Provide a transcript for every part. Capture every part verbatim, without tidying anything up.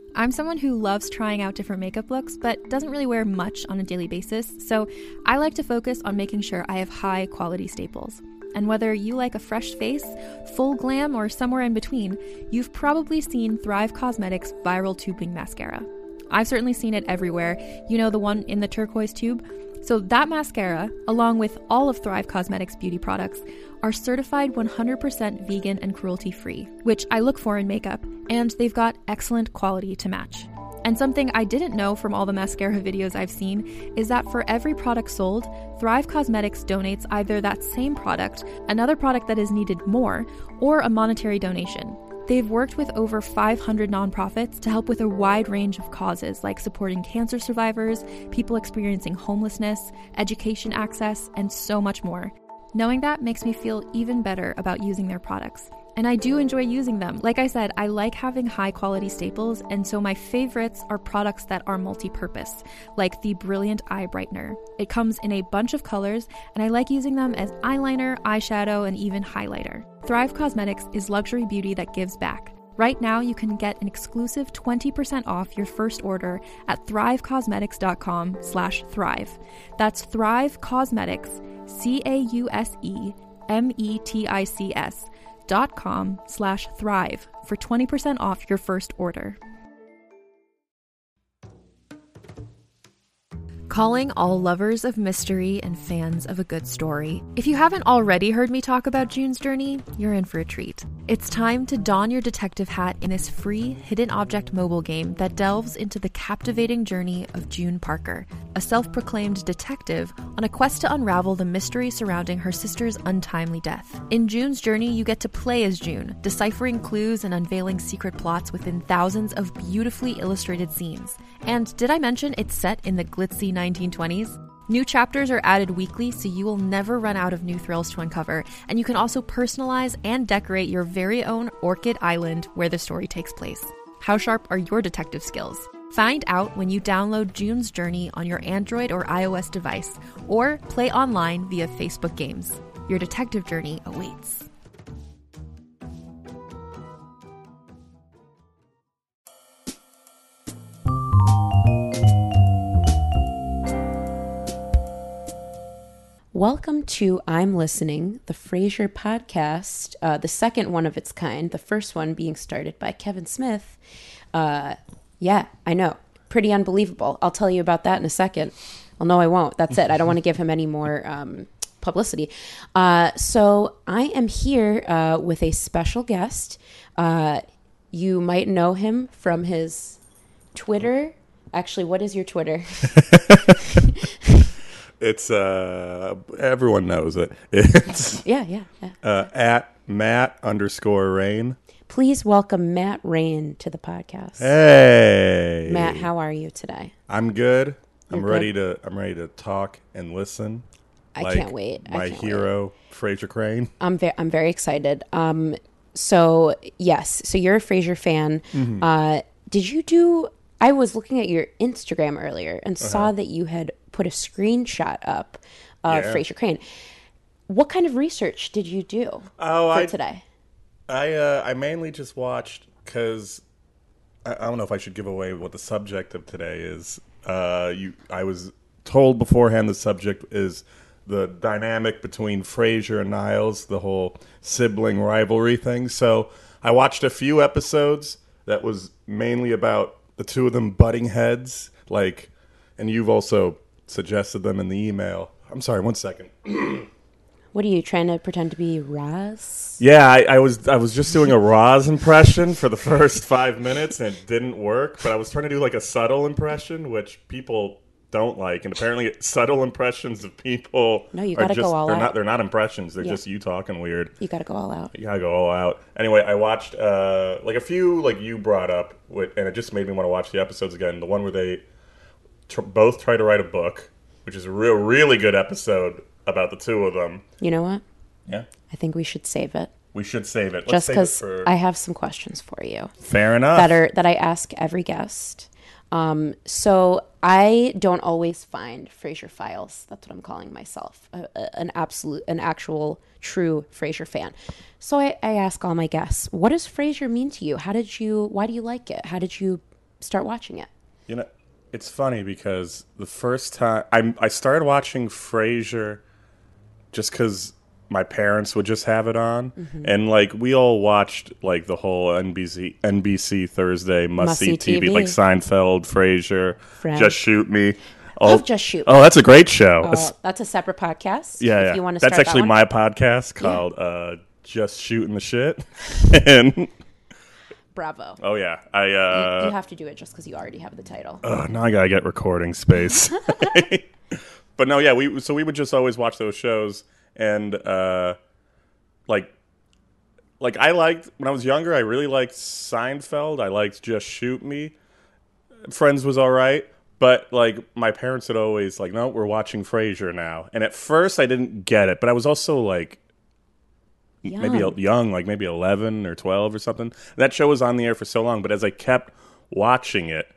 I'm someone who loves trying out different makeup looks, but doesn't really wear much on a daily basis, so I like to focus on making sure I have high quality staples. And whether you like a fresh face, full glam, or somewhere in between, you've probably seen Thrive Causemetics Viral Tubing Mascara. I've certainly seen it everywhere. You know, the one in the turquoise tube? So that mascara, along with all of Thrive Causemetics beauty products, are certified one hundred percent vegan and cruelty-free, which I look for in makeup, and they've got excellent quality to match. And something I didn't know from all the mascara videos I've seen is that for every product sold, Thrive Causemetics donates either that same product, another product that is needed more, or a monetary donation. They've worked with over five hundred nonprofits to help with a wide range of causes like supporting cancer survivors, people experiencing homelessness, education access, and so much more. Knowing that makes me feel even better about using their products. And I do enjoy using them. Like I said, I like having high quality staples, and so my favorites are products that are multi-purpose, like the Brilliant Eye Brightener. It comes in a bunch of colors, and I like using them as eyeliner, eyeshadow, and even highlighter. Thrive Causemetics is luxury beauty that gives back. Right now, you can get an exclusive twenty percent off your first order at thrivecausemetics.com slash thrive. That's Thrive Causemetics, C A U S E M E T I C S dot com slash thrive for twenty percent off your first order. Calling all lovers of mystery and fans of a good story. If you haven't already heard me talk about June's Journey, you're in for a treat. It's time to don your detective hat in this free hidden object mobile game that delves into the captivating journey of June Parker, a self-proclaimed detective on a quest to unravel the mystery surrounding her sister's untimely death. In June's Journey, you get to play as June, deciphering clues and unveiling secret plots within thousands of beautifully illustrated scenes. And did I mention it's set in the glitzy nineteen twenties? New chapters are added weekly, so you will never run out of new thrills to uncover, and you can also personalize and decorate your very own Orchid Island where the story takes place. How sharp are your detective skills? Find out when you download June's Journey on your Android or iOS device, or play online via Facebook Games. Your detective journey awaits. Welcome to I'm Listening, the Frasier podcast, uh, the second one of its kind, the first one being started by Kevin Smith. Uh, yeah, I know. Pretty unbelievable. I'll tell you about that in a second. Well, no, I won't. That's it. I don't want to give him any more um, publicity. Uh, so I am here uh, with a special guest. Uh, you might know him from his Twitter. Actually, what is your Twitter? It's, uh, everyone knows it. It's yeah, yeah, yeah. Uh, at Matt underscore Rain. Please welcome Matt Rain to the podcast. Hey. Matt, how are you today? I'm good. I'm You're ready good? to, I'm ready to talk and listen. I like can't wait. I My can't hero, wait. Frasier Crane. I'm, ve- I'm very excited. Um, so yes, so you're a Frasier fan. Mm-hmm. Uh, did you do, I was looking at your Instagram earlier and Uh-huh. saw that you had put a screenshot up of Yeah. Frasier Crane. What kind of research did you do Oh, for I, today? I, uh, I mainly just watched because I, I don't know if I should give away what the subject of today is. Uh, you, I was told beforehand the subject is the dynamic between Frasier and Niles, the whole sibling rivalry thing. So I watched a few episodes that was mainly about the two of them butting heads, like, and you've also suggested them in the email. I'm sorry, one second. What are you trying to pretend to be Roz? Yeah, I, I was I was just doing a Roz impression for the first five minutes and it didn't work. But I was trying to do like a subtle impression, which people don't like, and apparently subtle impressions of people. No, you are gotta just, go all they're out. Not they're not impressions. They're Yeah. just you talking weird. You got to go all out. You gotta go all out. Anyway, I watched uh, like a few like you brought up, with, and it just made me want to watch the episodes again. The one where they tr- both try to write a book, which is a real really good episode about the two of them. You know what? Yeah, I think we should save it. we should save it. Let's Just save it because for... I have some questions for you. Fair enough. That are that I ask every guest. Um, so I don't always find Frasier files. That's what I'm calling myself, a, a, an absolute, an actual, true Frasier fan. So I, I ask all my guests, what does Frasier mean to you? How did you? Why do you like it? How did you start watching it. You know, it's funny because the first time I I started watching Frasier just because my parents would just have it on, mm-hmm. and like we all watched like the whole N B C N B C Thursday must see T V, like Seinfeld, Frasier, Friends. Just Shoot Me. Oh, Love Just Shoot Me. Oh, that's a great show. Oh, that's a separate podcast. Yeah, if yeah. you want to that's start actually that my podcast called yeah. uh, Just Shooting the Shit. and Bravo. Oh yeah, I. Uh, you, you have to do it just because you already have the title. Oh, now I gotta get recording space. But no, yeah, we so we would just always watch those shows, and uh, like, like I liked when I was younger. I really liked Seinfeld. I liked Just Shoot Me. Friends was all right, but like my parents had always like, no, we're watching Frasier now. And at first, I didn't get it, but I was also like. Young. Maybe young, like maybe eleven or twelve or something. That show was on the air for so long, but as I kept watching it,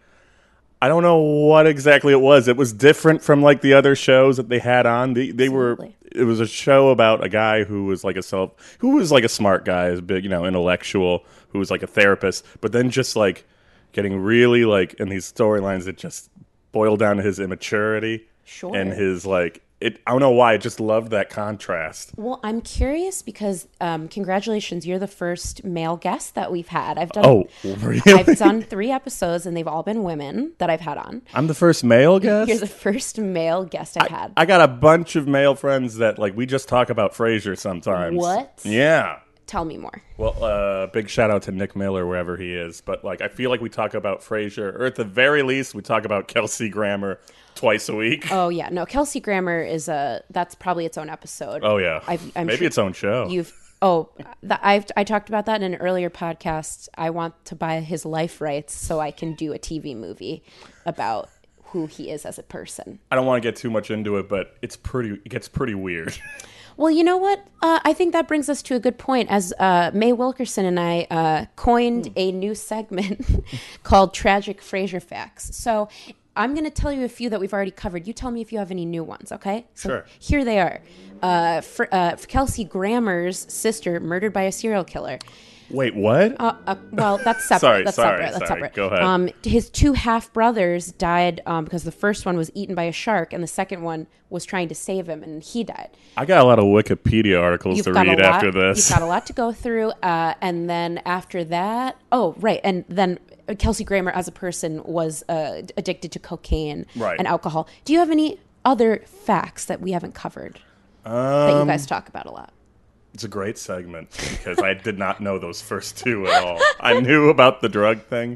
I don't know what exactly it was. It was different from like the other shows that they had on. They they were. It was a show about a guy who was like a self, who was like a smart guy, a big, you know, intellectual, who was like a therapist, but then just like getting really like in these storylines that just boiled down to his immaturity sure. and his like. It, I don't know why. I just loved that contrast. Well, I'm curious because um, congratulations, you're the first male guest that we've had. I've done. Oh, really? I've done three episodes, and they've all been women that I've had on. I'm the first male guest. You're the first male guest I've I, had. I got a bunch of male friends that like we just talk about Frasier sometimes. What? Yeah. Tell me more. Well, uh, big shout out to Nick Miller wherever he is. But like, I feel like we talk about Frasier, or at the very least, we talk about Kelsey Grammer twice a week. Oh yeah, no, Kelsey Grammer is a that's probably its own episode. Oh yeah, I've, I'm maybe sure its own show. You've oh, the, I've I talked about that in an earlier podcast. I want to buy his life rights so I can do a T V movie about who he is as a person. I don't want to get too much into it, but it's pretty. It gets pretty weird. Well, you know what? Uh, I think that brings us to a good point. As uh, May Wilkerson and I uh, coined a new segment called Tragic Frasier Facts. So I'm going to tell you a few that we've already covered. You tell me if you have any new ones, okay? So sure. Here they are. Uh, for, uh, Kelsey Grammer's sister murdered by a serial killer. Wait, what? Uh, uh, well, that's separate. sorry, that's sorry, separate. That's sorry. separate. Go ahead. Um, his two half brothers died um, because the first one was eaten by a shark, and the second one was trying to save him, and he died. I got a lot of Wikipedia articles You've to got read a lot, after this. You've got a lot to go through, uh, and then after that, oh right, and then Kelsey Grammer as a person was uh, addicted to cocaine right. and alcohol. Do you have any other facts that we haven't covered um, that you guys talk about a lot? It's a great segment because I did not know those first two at all. I knew about the drug thing.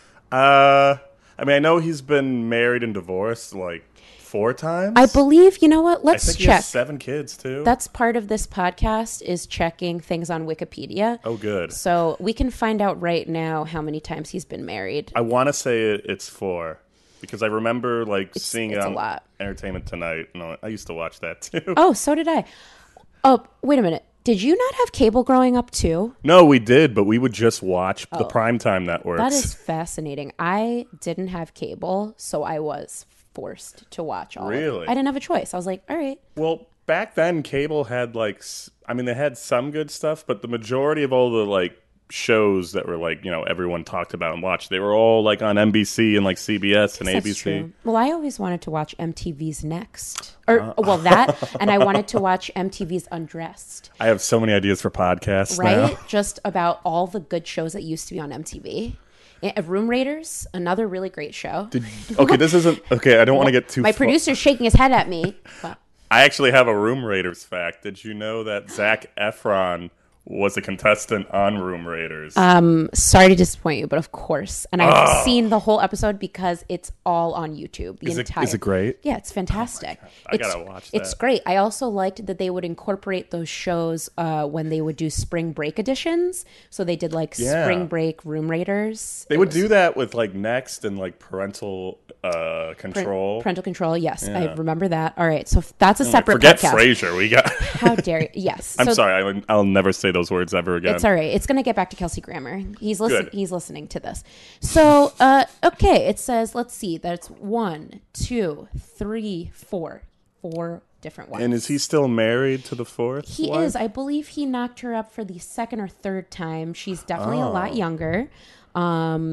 Uh, I mean, I know he's been married and divorced like four times. I believe, you know what? Let's I think check. He has seven kids too. That's part of this podcast is checking things on Wikipedia. Oh, good. So we can find out right now how many times he's been married. I want to say it, it's four. Because I remember like it's, seeing it's it on a lot. Entertainment Tonight. No, I used to watch that too. Oh, so did I. Oh, wait a minute. Did you not have cable growing up too? No, we did, but we would just watch oh, the primetime networks. That is fascinating. I didn't have cable, so I was forced to watch all really? of it. I didn't have a choice. I was like, all right. Well, back then, cable had like, I mean, they had some good stuff, but the majority of all the like shows that were like, you know, everyone talked about and watched, they were all like on N B C and like C B S and A B C. True. Well, I always wanted to watch M T V's Next. Or, uh, well, that, and I wanted to watch M T V's Undressed. I have so many ideas for podcasts right? now. Just about all the good shows that used to be on M T V. Room Raiders, another really great show. Did, okay, this isn't, okay, I don't want to get too My far. producer's shaking his head at me. But. I actually have a Room Raiders fact. Did you know that Zac Efron was a contestant on Room Raiders? Um, sorry to disappoint you, but of course. And I've oh. seen the whole episode because it's all on YouTube. The is, entire. It, is it great? Yeah, it's fantastic. Oh I it's, gotta watch that. It's great. I also liked that they would incorporate those shows uh, when they would do spring break editions. So they did like yeah. spring break Room Raiders. They it would was, do that with like Next and like parental uh, control. Parental control, yes. Yeah. I remember that. All right. So that's a separate Forget podcast. Frasier. We got. How dare you? Yes. I'm so, sorry. I'll, I'll never say those words ever again. It's all right. It's going to get back to Kelsey Grammer. He's listening. He's listening to this. So, uh, okay. It says, let's see. That's one, two, three, four, four different ones. And is he still married to the fourth? He wife? is. I believe he knocked her up for the second or third time. She's definitely oh. a lot younger. Um,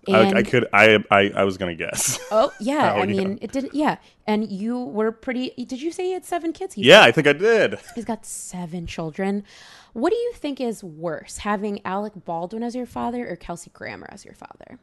And, I, I could. I, I. I was gonna guess. Oh yeah, Oh, I yeah. mean it did. Yeah, and you were pretty. Did you say he had seven kids? He Yeah, I think I did. He's got seven children. What do you think is worse, having Alec Baldwin as your father or Kelsey Grammer as your father?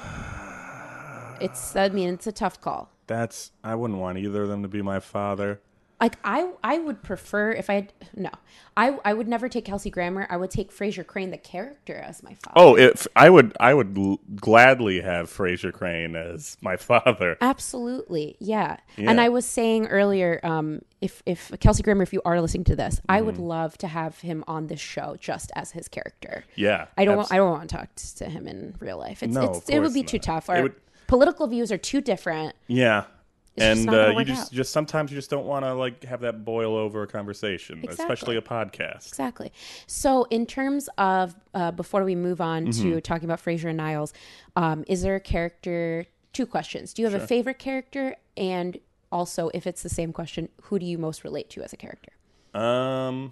It's. I mean, it's a tough call. That's. I wouldn't want either of them to be my father. Like I, I would prefer if I had no, I, I would never take Kelsey Grammer. I would take Fraser Crane, the character, as my father. Oh, if I would, I would l- gladly have Fraser Crane as my father. Absolutely, yeah. Yeah. And I was saying earlier, um, if if Kelsey Grammer, if you are listening to this, I would love to have him on this show just as his character. Yeah, I don't. abs- Want, I don't want to talk to him in real life. It's, No, it's of it would course be not. too tough. It Our would- political views are too different. Yeah. It's just And not gonna uh, you work just, out. just sometimes you just don't want to like have that boil over a conversation, Exactly. especially a podcast. Exactly. So, in terms of uh, before we move on Mm-hmm. to talking about Frasier and Niles, um, is there a character? Two questions. Do you have a favorite character? And also, if it's the same question, who do you most relate to as a character? Um,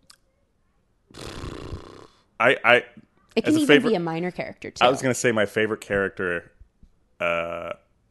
I I It can As a even favorite- be a minor character too. I was gonna say my favorite character. Uh,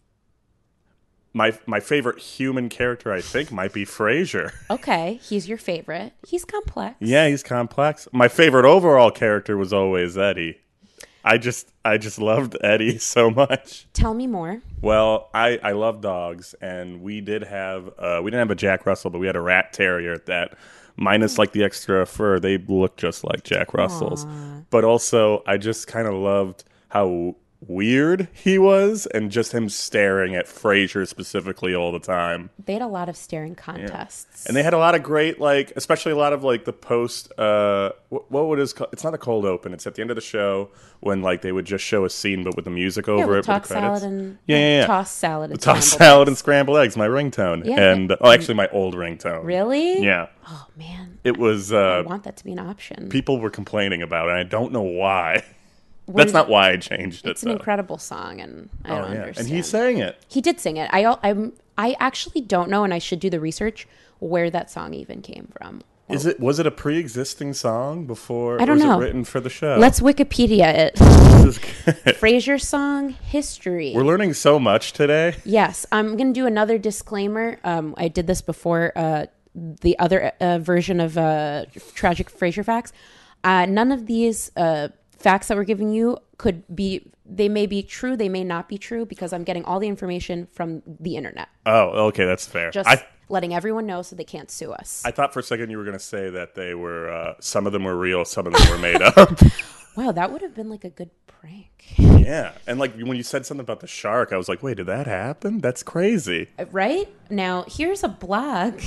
my my favorite human character, I think, might be Frasier. Okay, he's your favorite. He's complex. Yeah, he's complex. My favorite overall character was always Eddie. I just I just loved Eddie so much. Tell me more. Well, I, I love dogs, and we did have uh, we didn't have a Jack Russell, but we had a rat terrier that, minus like the extra fur, they look just like Jack Russells. But also, I just kind of loved how weird he was, and just him staring at Frasier specifically all the time. They had a lot of staring contests. And they had a lot of great, like, especially a lot of like the post. Uh, what, what would it call? It's not a cold open. It's at the end of the show when like they would just show a scene, but with the music yeah, over with it. tossed with the credits. salad and Yeah, yeah, yeah. tossed salad and Tossed scrambled salad eggs. and scrambled eggs, my ringtone. Yeah. And oh, actually, my old ringtone. Really? Yeah. Oh man, It was. I Uh, want that to be an option. people were complaining about it. And I don't know why. Where That's did- not why I changed it. It's an though. incredible song, and I Oh don't yeah, understand. and he sang it. He did sing it. I al- I'm I actually don't know, and I should do the research where that song even came from. Is it? Was it a pre-existing song before? I don't or was know. it written for the show? Let's Wikipedia it. This is good. Frasier song history. We're learning so much today. Yes, I'm going to do another disclaimer. Um, I did this before uh, the other uh, version of uh, Tragic Frasier Facts. Uh, none of these uh, facts that we're giving you could be, they may be true, they may not be true, because I'm getting all the information from the internet. Oh, okay, that's fair. Just I letting everyone know so they can't sue us. I thought for a second you were going to say that they were. Uh, some of them were real, some of them were made up. Wow, that would have been like a good prank. Yeah, and like when you said something about the shark, I was like, wait, did that happen? That's crazy. Right? Now, here's a blog.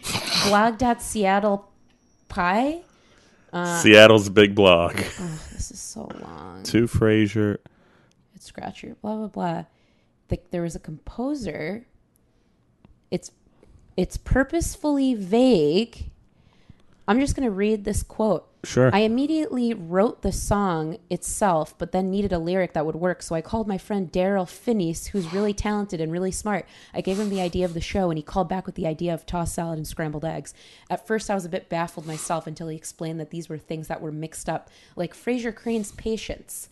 blog.seattle pie. Seattle's big blog. Oh, this is so long. To Frasier. It's scratchy. Blah blah blah. The, there was a composer. It's it's purposefully vague. I'm just going to read this quote. Sure. I immediately wrote the song itself, but then needed a lyric that would work. So I called my friend Daryl Finney's, who's really talented and really smart. I gave him the idea of the show, and he called back with the idea of tossed salad and scrambled eggs. At first, I was a bit baffled myself until he explained that these were things that were mixed up, like Fraser Crane's patience.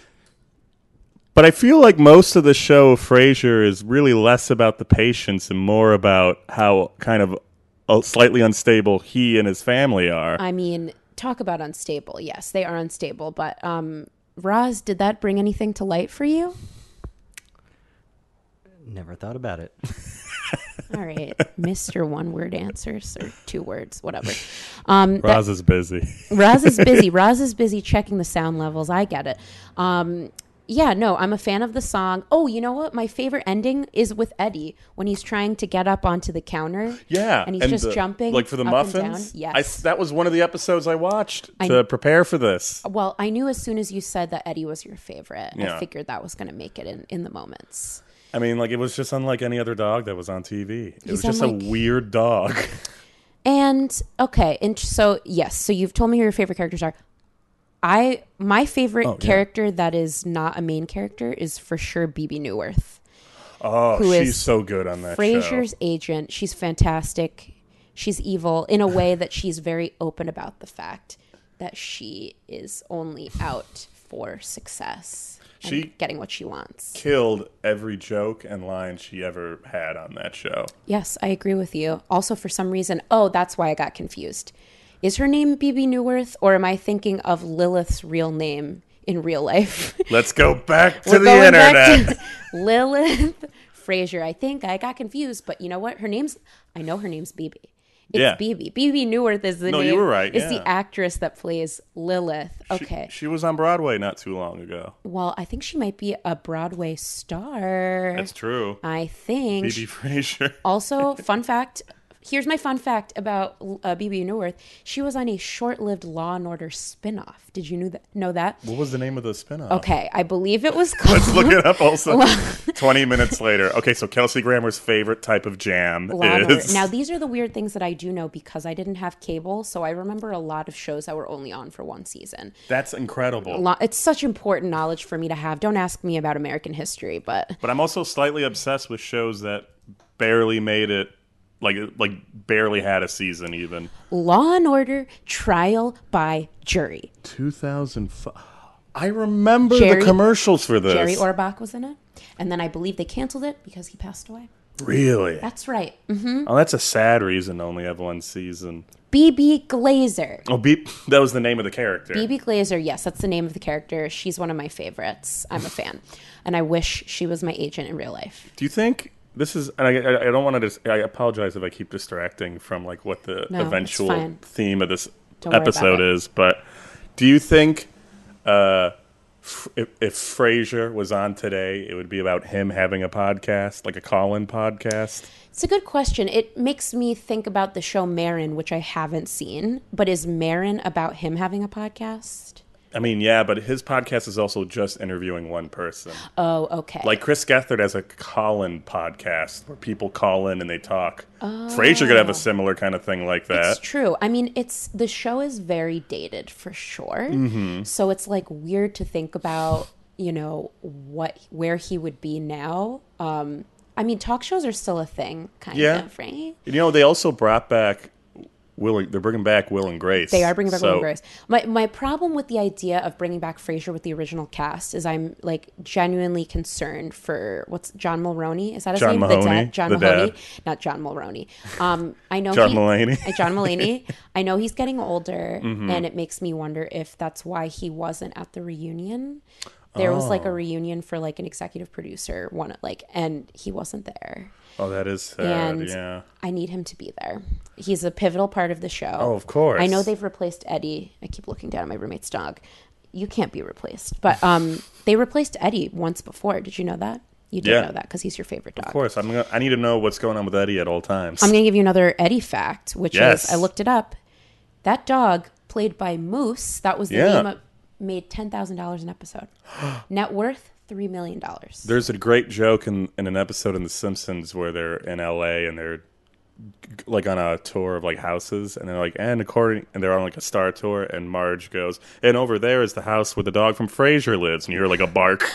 But I feel like most of the show of Frasier is really less about the patience and more about how kind of uh, slightly unstable he and his family are. I mean, talk about unstable. Yes, they are unstable. But um, Roz, did that bring anything to light for you? Never thought about it. All right, Mister One Word Answers, or two words, whatever. Um, that- Roz is busy. Roz is busy. Roz is busy checking the sound levels. I get it. Um, yeah, no, I'm a fan of the song. Oh, you know what? My favorite ending is with Eddie when he's trying to get up onto the counter. Yeah, and he's just the- jumping like for the up and down. muffins. Yes. I, that was one of the episodes I watched I- to prepare for this. Well, I knew as soon as you said that Eddie was your favorite. Yeah. I figured that was going to make it in, in the moments. I mean, like it was just unlike any other dog that was on T V. It He's was just unlike- a weird dog. And okay, and so yes, so you've told me who your favorite characters are. I my favorite Oh, yeah. character that is not a main character is for sure B B Newirth. Oh, Who she's is so good on that Frasier's show. agent. She's fantastic. She's evil in a way that she's very open about the fact that she is only out for success. and She getting what she wants. Killed every joke and line she ever had on that show. Yes, I agree with you. Also, for some reason, oh, that's why I got confused. Is her name B B Newirth, or am I thinking of Lilith's real name in real life? Let's go back to We're the going back internet. to Lilith Frazier. I think I got confused, but you know what? Her name's, I know her name's B B. It's Yeah. B B. B B Newirth is the No, name. you were right, Is yeah. the actress that plays Lilith. She- Okay. She, was on Broadway not too long ago. Well, I think she might be a Broadway star. That's true. I think. B B Frazier. Also, fun fact. Here's my fun fact about uh, B B Newirth. She was on a short-lived Law and Order spinoff. Did you knew that, know that? What was the name of the spinoff? Okay, I believe it was called Let's look it up also. twenty minutes later. Okay, so Kelsey Grammer's favorite type of jam Law and Order. is... Now, these are the weird things that I do know because I didn't have cable, so I remember a lot of shows that were only on for one season. That's incredible. Lo- It's such important knowledge for me to have. Don't ask me about American history, but But I'm also slightly obsessed with shows that barely made it, like like barely had a season even. Law and Order Trial by Jury. two thousand five. I remember Jerry- the commercials for this. Jerry Orbach was in it, and then I believe they canceled it because he passed away. Really? That's right. hmm Oh, that's a sad reason to only have one season. B B Glazer. Oh, Beep. That was the name of the character. B B Glazer, yes, that's the name of the character. She's one of my favorites. I'm a fan, and I wish she was my agent in real life. Do you think this is? And I, I, I don't want to. Dis- I apologize if I keep distracting from like what the No, it's eventual fine. theme of this Don't worry about episode it. is. But do you think uh, f- if, if Frasier was on today, it would be about him having a podcast, like a call-in podcast? It's a good question. It makes me think about the show Marin, which I haven't seen. But is Marin about him having a podcast? I mean, yeah, but his podcast is also just interviewing one person. Oh, okay. Like Chris Gethard has a call-in podcast where people call in and they talk. Oh. Frasier could have a similar kind of thing like that. It's true. I mean, it's the show is very dated for sure. Mm-hmm. So it's like weird to think about, you know, what where he would be now. Um, I mean, talk shows are still a thing, kind Yeah. of, right? You know, they also brought back Will. They're bringing back Will and Grace. They are bringing back so, Will and Grace. My my problem with the idea of bringing back Frasier with the original cast is I'm like genuinely concerned for what's John Mulroney? Is that his John name? Mahoney, the dad, John the Mahoney, dad. not John Mulroney. Um, I know John he, Mulaney. uh, John Mulaney. I know he's getting older, Mm-hmm. and it makes me wonder if that's why he wasn't at the reunion. There was like a reunion for like an executive producer, one like, and he wasn't there. Oh, that is sad. And yeah. I need him to be there. He's a pivotal part of the show. Oh, of course. I know they've replaced Eddie. I keep looking down at my roommate's dog. You can't be replaced. But um, they replaced Eddie once before. Did you know that? You did Yeah. know that because he's your favorite dog. Of course, I'm gonna, I need to know what's going on with Eddie at all times. I'm going to give you another Eddie fact, which Yes. is I looked it up. That dog, played by Moose, that was the Yeah. name of, made ten thousand dollars an episode. Net worth, three million dollars. There's a great joke in, in an episode in The Simpsons where they're in L A and they're like on a tour of like houses, and they're like, and according, and they're on like a star tour, and Marge goes, and over there is the house where the dog from Frasier lives, and you hear like a bark.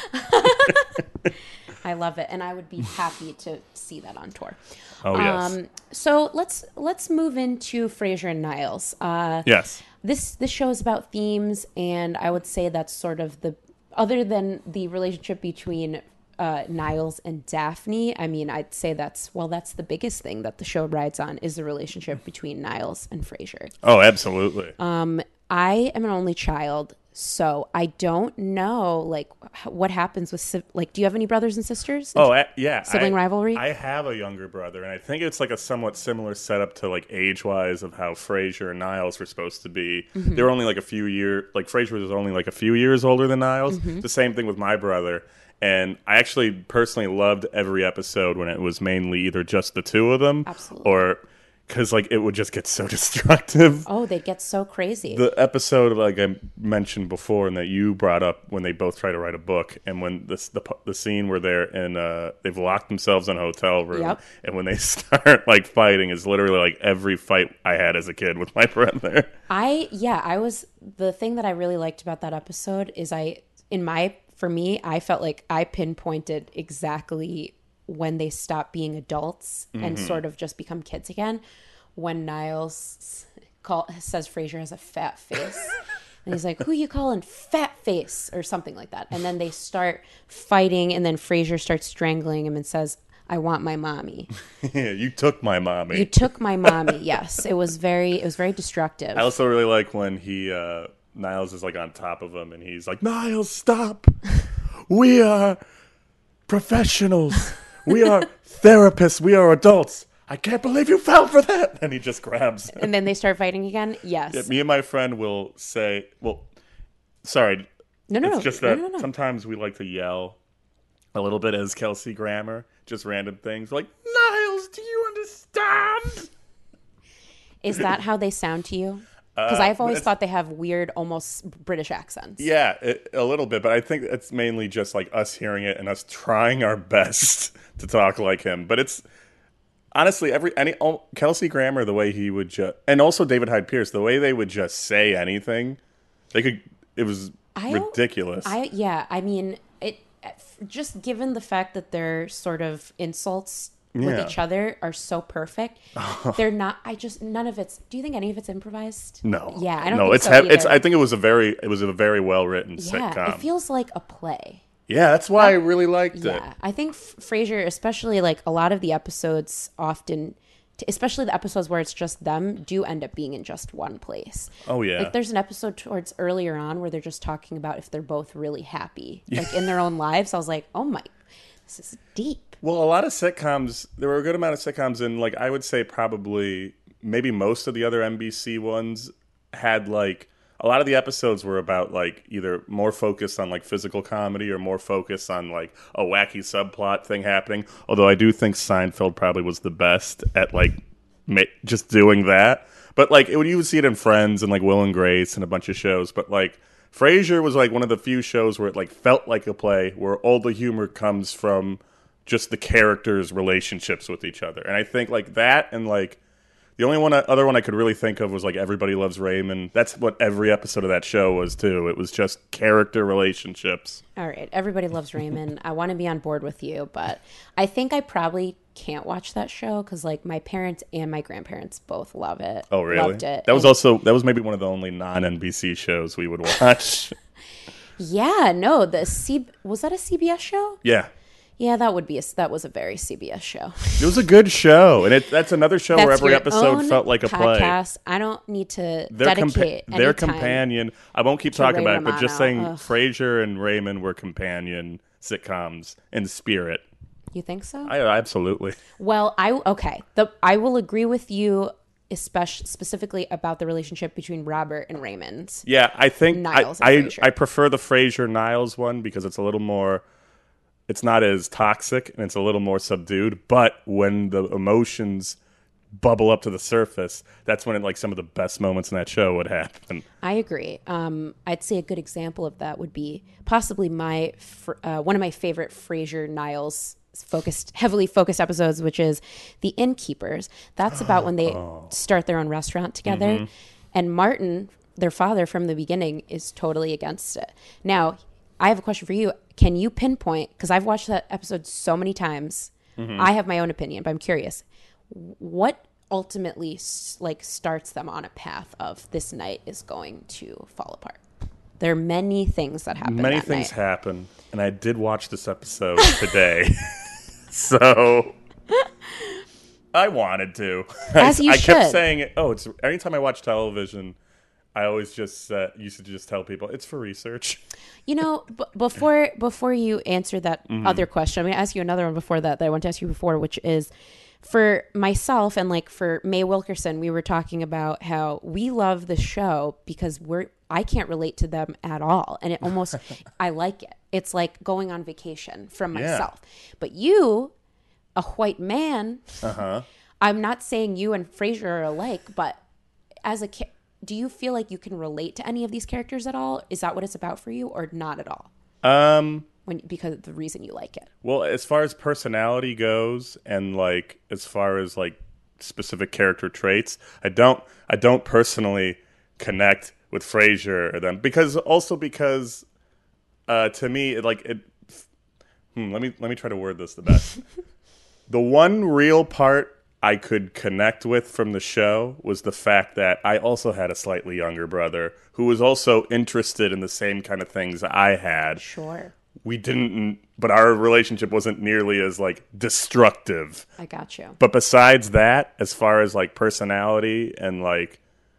I love it, and I would be happy to see that on tour. Oh yes, Um, so let's let's move into Frasier and Niles. Uh, yes. this this show is about themes, and I would say that's sort of the other than the relationship between uh, Niles and Daphne. I mean, I'd say that's well, that's the biggest thing that the show rides on is the relationship between Niles and Frasier. Oh, absolutely. Um, I am an only child, so I don't know like h- what happens with si- like. Do you have any brothers and sisters? Oh, I, yeah. Sibling I, rivalry? I have a younger brother, and I think it's like a somewhat similar setup to like age-wise of how Frasier and Niles were supposed to be. Mm-hmm. They were only like a few years, like Frasier was only like a few years older than Niles. Mm-hmm. The same thing with my brother. And I actually personally loved every episode when it was mainly either just the two of them. Absolutely. Or because like it would just get so destructive. Oh, they get so crazy. The episode, like I mentioned before, and that you brought up when they both try to write a book, and when this the the scene where they're in, uh, they've locked themselves in a hotel room, Yep. and when they start like fighting, is literally like every fight I had as a kid with my brother. I yeah, I was the thing that I really liked about that episode is I in my for me, I felt like I pinpointed exactly when they stop being adults and Mm-hmm. sort of just become kids again. When Niles call, says Frasier has a fat face. And he's like, who you calling fat face or something like that. And then they start fighting, and then Frasier starts strangling him and says, I want my mommy. Yeah, you took my mommy. You took my mommy. Yes. It was very, it was very destructive. I also really like when he, uh, Niles is like on top of him and he's like, Niles, stop. We are professionals. We are therapists. We are adults. I can't believe you fell for that. And he just grabs him. And then they start fighting again. Yes. Yeah, me and my friend will say, well, sorry. No, no, it's no. just that no, no, no. sometimes we like to yell a little bit as Kelsey Grammer, just random things. We're like, Niles, do you understand? Is that how they sound to you? Because Uh, I've always it's- thought they have weird, almost British accents. Yeah, it, a little bit, but I think it's mainly just like us hearing it and us trying our best to talk like him. But it's honestly every any oh, Kelsey Grammer, the way he would just, and also David Hyde Pierce, the way they would just say anything, they could. It was I don't- ridiculous. I yeah, I mean it. Just given the fact that their sort of insults with Yeah. each other are so perfect, they're not. I just none of it's. Do you think any of it's improvised? no, Yeah, I don't. No, think it's so hev- it's. either. I think it was a very it was a very well written yeah, sitcom. it feels like a play. yeah, that's why I really liked it. Yeah, I think F- Frasier, especially like a lot of the episodes, often, t- especially the episodes where it's just them, do end up being in just one place. Oh yeah, Like there's an episode towards earlier on where they're just talking about if they're both really happy, like in their own lives. I was like, oh my, this is deep. Well, a lot of sitcoms, there were a good amount of sitcoms, and like I would say probably maybe most of the other N B C ones had like a lot of the episodes were about like either more focused on like physical comedy or more focused on like a wacky subplot thing happening. Although I do think Seinfeld probably was the best at like ma- just doing that. But like it, you would see it in Friends and like Will and Grace and a bunch of shows. But like Frasier was like one of the few shows where it like felt like a play, where all the humor comes from just the characters' relationships with each other. And I think like that and like the only one other one I could really think of was like Everybody Loves Raymond. That's what every episode of that show was too. It was just character relationships. All right, everybody loves Raymond. I want to be on board with you, but I think I probably can't watch that show because like my parents and my grandparents both love it. Oh really? Loved it. That was And- also that was maybe one of the only non N B C shows we would watch. yeah. No, the C was that a C B S show? Yeah. Yeah, that would be a that was a very C B S show. It was a good show. And it that's another show where That's every your episode own felt like a play. podcast. I don't need to Their, dedicate compa- their any time. companion. I won't keep talking Ray about it, but just Romano. saying Ugh. Frasier and Raymond were companion sitcoms in spirit. You think so? I absolutely. Well, I okay. The I will agree with you, especially specifically about the relationship between Robert and Raymond. Yeah, I think Niles I, and I Frasier. I prefer the Frasier Niles one because it's a little more. It's not as toxic and it's a little more subdued. But when the emotions bubble up to the surface, that's when it, like some of the best moments in that show would happen. I agree. Um, I'd say a good example of that would be possibly my fr- uh, one of my favorite Frasier Niles focused heavily focused episodes, which is The Innkeepers. That's about when they start their own restaurant together, Mm-hmm. and Martin, their father from the beginning, is totally against it. Now, I have a question for you. Can you pinpoint, because I've watched that episode so many times, Mm-hmm. I have my own opinion, but I'm curious, what ultimately s- like starts them on a path of this night is going to fall apart? There are many things that happen. Many that things night. happen, and I did watch this episode today, so I wanted to. As I, you I kept should. saying it. Oh, it's anytime I watch television, I always just uh, used to just tell people it's for research. You know, b- before before you answer that Mm-hmm. other question, I'm going to ask you another one before that that I want to ask you before, which is for myself and like for Mae Wilkerson, we were talking about how we love the show because we're I can't relate to them at all, and it almost I like it. It's like going on vacation from Yeah. myself. But you, a white man, Uh-huh. I'm not saying you and Frasier are alike, but as a kid, do you feel like you can relate to any of these characters at all? Is that what it's about for you, or not at all? Um. When because of the reason you like it. Well, as far as personality goes, and like as far as like specific character traits, I don't. I don't personally connect with Frasier or them because also because uh, to me, it, like it. Hmm, let me let me try to word this the best. The one real part I could connect with from the show was the fact that I also had a slightly younger brother who was also interested in the same kind of things I had. Sure. We didn't, but our relationship wasn't nearly as, like, destructive. I got you. But besides that, as far as, like, personality and, like,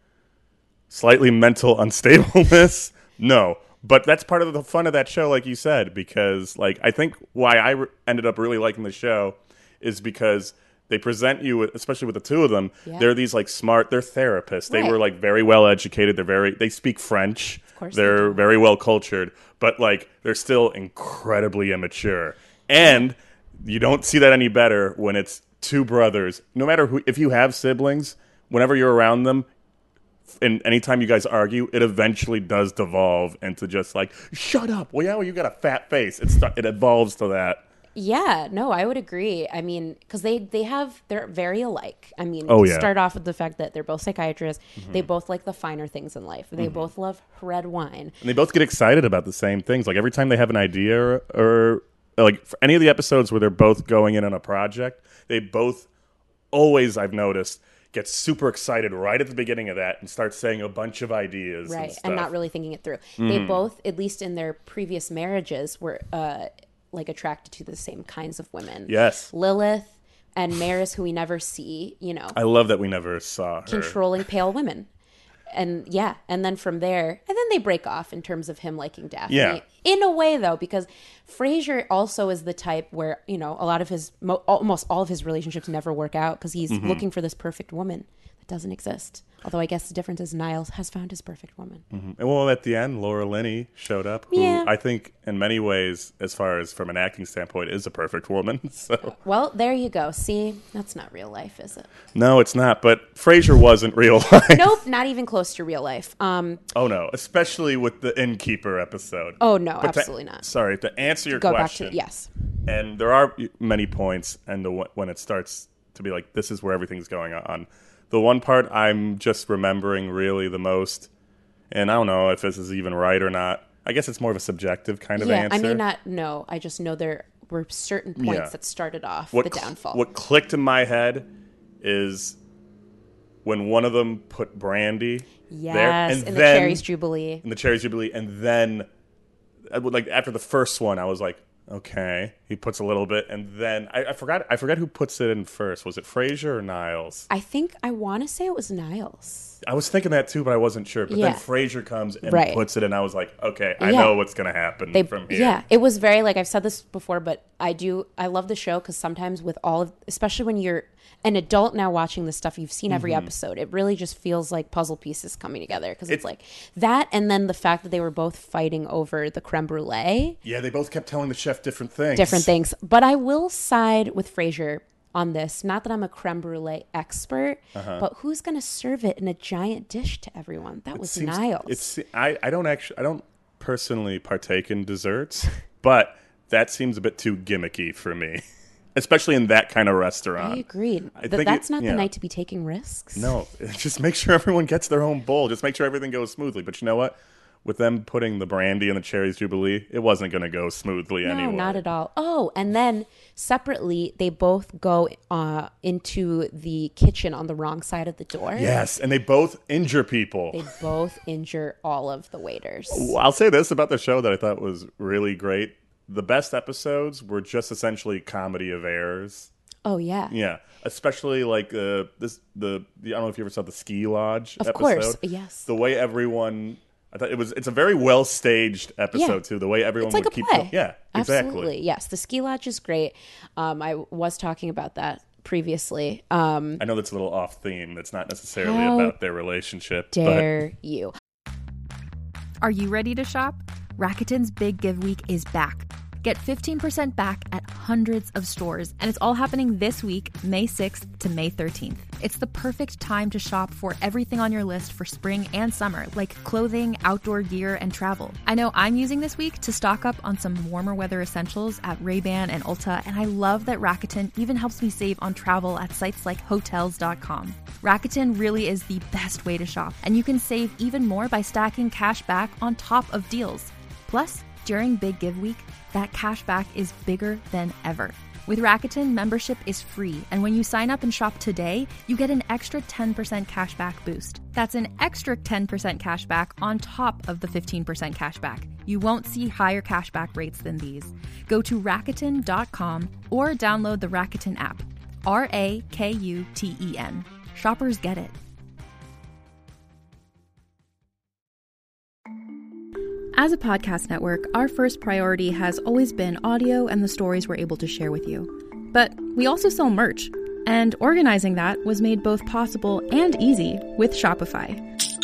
slightly mental unstableness, no. But that's part of the fun of that show, like you said, because, like, I think why I re- ended up really liking the show is because they present you, with, especially with the two of them, yeah. they're these, like, smart, they're therapists. They right. were, like, very well educated. They're very, they speak French. Of course they're they very well cultured, but, like, they're still incredibly immature. And you don't see that any better when it's two brothers. No matter who, if you have siblings, whenever you're around them, and anytime you guys argue, it eventually does devolve into just like, shut up. Well, yeah, well, you got a fat face. It's, it evolves to that. Yeah, no, I would agree. I mean, because they, they have, they're very alike. I mean, oh, to yeah. start off with the fact that they're both psychiatrists. Mm-hmm. They both like the finer things in life. They mm-hmm. both love red wine. And they both get excited about the same things. Like every time they have an idea or, or like for any of the episodes where they're both going in on a project, they both always, I've noticed, get super excited right at the beginning of that and start saying a bunch of ideas. Right, and, stuff. and not really thinking it through. Mm. They both, at least in their previous marriages, were uh, like attracted to the same kinds of women. Yes. Lilith and Maris, who we never see, you know. I love that we never saw her. Controlling pale women. And yeah, and then from there, and then they break off in terms of him liking Daphne. Yeah. In a way, though, because Frasier also is the type where, you know, a lot of his, mo- almost all of his relationships never work out because he's mm-hmm. looking for this perfect woman that doesn't exist. Although I guess the difference is Niles has found his perfect woman. Mm-hmm. And well, at the end, Laura Linney showed up, who yeah. I think in many ways, as far as from an acting standpoint, is a perfect woman. So, well, there you go. See, that's not real life, is it? No, it's not. But Frasier wasn't real life. Nope, not even close to real life. Um, oh, no. Especially with the Innkeeper episode. Oh, no, but absolutely to, not. Sorry, to answer your Go question. Back to, yes. And there are many points, and the, when it starts to be like, this is where everything's going on. The one part I'm just remembering really the most, and I don't know if this is even right or not. I guess it's more of a subjective kind of yeah, answer. I may not know. I just know there were certain points yeah. that started off what the downfall. Cl- what clicked in my head is when one of them put brandy yes, there. And in then, the Cherries Jubilee. In the Cherries Jubilee. And then, like after the first one, I was like, okay, he puts a little bit, and then I, I forgot. I forgot who puts it in first. Was it Frasier or Niles? I think I want to say it was Niles. I was thinking that too, but I wasn't sure. But yeah. then Frasier comes and right. puts it, and I was like, okay, I yeah. know what's gonna happen they, from here. Yeah, it was very like I've said this before, but I do. I love the show because sometimes with all of, especially when you're an adult now watching this stuff, you've seen every mm-hmm. episode. It really just feels like puzzle pieces coming together because it's, it's like that, and then the fact that they were both fighting over the creme brulee. Yeah, they both kept telling the chef different things. Different things, but I will side with Frasier on this. Not that I'm a creme brulee expert, uh-huh. but who's going to serve it in a giant dish to everyone? That it was seems, Niles. It's I, I don't actually I don't personally partake in desserts, but that seems a bit too gimmicky for me. Especially in that kind of restaurant. I agreed. I Th- that's it, not yeah. the night to be taking risks. No, just make sure everyone gets their own bowl. Just make sure everything goes smoothly. But you know what? With them putting the brandy in the Cherries Jubilee, it wasn't going to go smoothly no, anyway. No, not at all. Oh, and then separately, they both go uh, into the kitchen on the wrong side of the door. Yes, and they both injure people. They both injure all of the waiters. I'll say this about the show that I thought was really great. The best episodes were just essentially comedy of errors. Oh yeah, yeah. Especially like uh, this the, the I don't know if you ever saw the Ski Lodge. Of episode. course, yes. The way everyone, I thought it was. It's a very well staged episode yeah. too. The way everyone it's like would a keep. Play. Yeah, exactly. Absolutely, yes. The Ski Lodge is great. Um, I was talking about that previously. Um, I know that's a little off theme. It's not necessarily how about their relationship. Dare but... you? Are you ready to shop? Rakuten's Big Give Week is back. Get fifteen percent back at hundreds of stores, and it's all happening this week, May sixth to May thirteenth. It's the perfect time to shop for everything on your list for spring and summer, like clothing, outdoor gear, and travel. I know I'm using this week to stock up on some warmer weather essentials at Ray-Ban and Ulta, and I love that Rakuten even helps me save on travel at sites like hotels dot com. Rakuten really is the best way to shop, and you can save even more by stacking cash back on top of deals. Plus, during Big Give Week, that cash back is bigger than ever. With Rakuten, membership is free, and when you sign up and shop today, you get an extra ten percent cashback boost. That's an extra ten percent cashback on top of the fifteen percent cashback. You won't see higher cashback rates than these. Go to Rakuten dot com or download the Rakuten app. R A K U T E N. Shoppers get it. As a podcast network, our first priority has always been audio and the stories we're able to share with you. But we also sell merch, and organizing that was made both possible and easy with Shopify.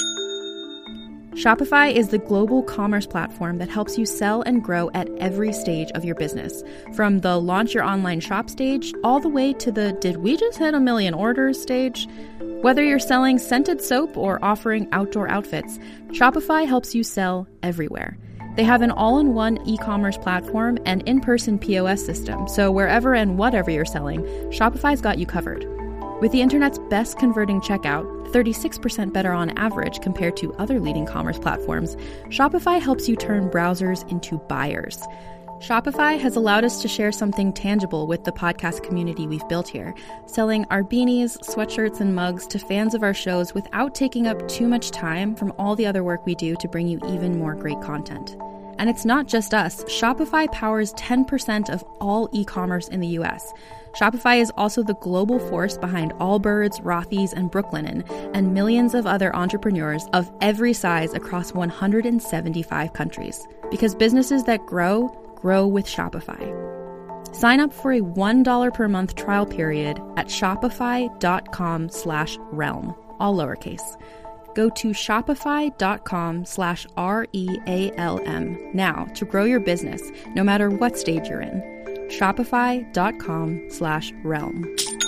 Shopify is the global commerce platform that helps you sell and grow at every stage of your business. From the launch your online shop stage, all the way to the did we just hit a million orders stage? Whether you're selling scented soap or offering outdoor outfits, Shopify helps you sell everywhere. They have an all-in-one e-commerce platform and in-person P O S system, so wherever and whatever you're selling, Shopify's got you covered. With the internet's best converting checkout, thirty-six percent better on average compared to other leading commerce platforms, Shopify helps you turn browsers into buyers. Shopify has allowed us to share something tangible with the podcast community we've built here, selling our beanies, sweatshirts, and mugs to fans of our shows without taking up too much time from all the other work we do to bring you even more great content. And it's not just us. Shopify powers ten percent of all e-commerce in the U S. Shopify is also the global force behind Allbirds, Rothy's, and Brooklinen, and millions of other entrepreneurs of every size across one hundred seventy-five countries. Because businesses that grow, grow with Shopify. Sign up for a one dollar per month trial period at shopify.com slash realm, all lowercase. Go to shopify.com slash R-E-A-L-M now to grow your business, no matter what stage you're in. Shopify.com slash realm.